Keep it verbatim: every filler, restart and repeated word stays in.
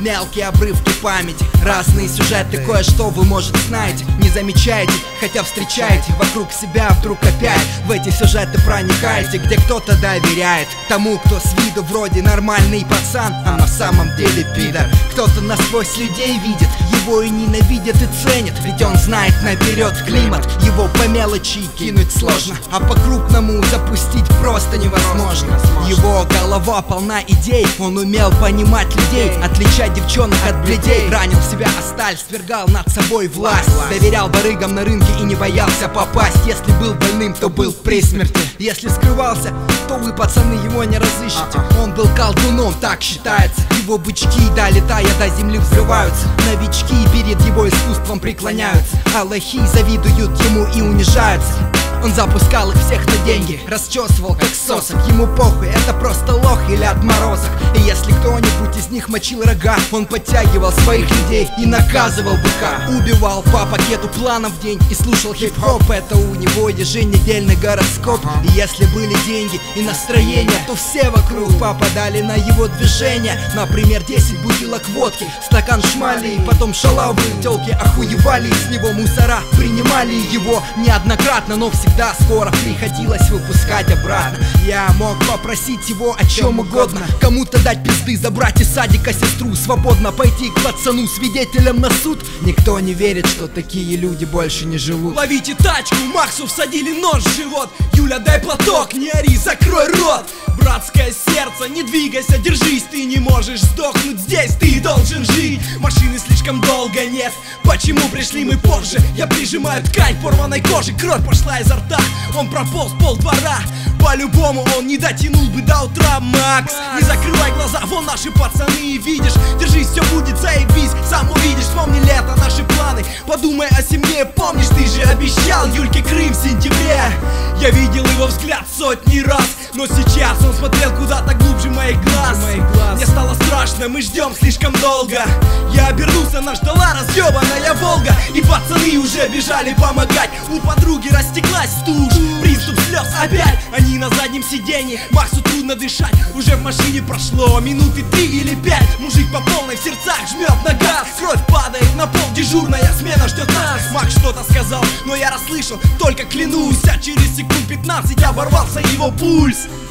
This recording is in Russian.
Мелкие обрывки памяти, разные сюжеты, кое-что вы, может, знаете, не замечаете, хотя встречаете вокруг себя вдруг опять в эти сюжеты проникаете, где кто-то доверяет тому, кто с виду вроде нормальный пацан, а на самом деле пидор. Кто-то насквозь людей видит, его и ненавидит и ценит, ведь он знает наперед климат, его по мелочи кинуть сложно, а по-крупному запустить просто невозможно. Его голова полна идей, он умел понимать людей, отличать девчонок от бледей, ранил себя о сталь, свергал над собой власть, доверял барыгам на рынке и не боялся попасть. Если был больным, то был при смерти, если скрывался, то вы, пацаны, его не разыщете. Он был колдуном, так считается, его бычки, долетая до земли, взрываются. Новички перед его искусством преклоняются, а лохи завидуют ему и унижаются. Он запускал их всех на деньги, расчесывал как сосок. Ему похуй, это просто лох или отморозок. И если кто-нибудь из них мочил рога, он подтягивал своих людей и наказывал быка. Убивал по пакету планов в день и слушал хип-хоп. Это у него еженедельный гороскоп. И если были деньги и настроение, то все вокруг попадали на его движение. Например, десять бутылок водки, стакан шмали, и потом шалавы. Тёлки охуевали, из него мусора принимали его неоднократно, но всегда Всегда скоро приходилось выпускать обратно. Я мог попросить его о чем угодно, кому-то дать пизды, забрать из садика сестру, свободно пойти к пацану свидетелем на суд. Никто не верит, что такие люди больше не живут. Ловите тачку, Максу всадили нож в живот. Юля, дай платок, не ори, закрой рот. Братское сердце, не двигайся, держись. Ты не можешь сдохнуть здесь, ты должен жить. Машины слишком долго нет, почему пришли мы позже? Я прижимаю ткань порванной кожи, кровь пошла изо рта. Он прополз пол двора, по-любому он не дотянул бы до утра. Макс, не закрывай глаза, вон наши пацаны, видишь. Держись, все будет заебись, сам увидишь. Вспомни лето, наши планы, подумай о семье. Помнишь, ты же обещал Юльке Крым в сентябре. Я видел его взгляд сотни раз, но сейчас он смотрел куда-то глубже моих глаз. Мне стало страшно, мы ждем слишком долго. Я обернулся, нас ждала разъебанная Волга, и пацаны уже бежали помогать. У подруги растеклась тушь, приступ слез опять. Они на заднем сиденье, Максу трудно дышать. Уже в машине прошло минуты три или пять. Мужик по полной в сердцах жмет на газ, кровь падает на пол, дежурная смена ждет нас. Макс что-то сказал, но я расслышал, только клянусь, а через секунд пятнадцать оборвался его пульс.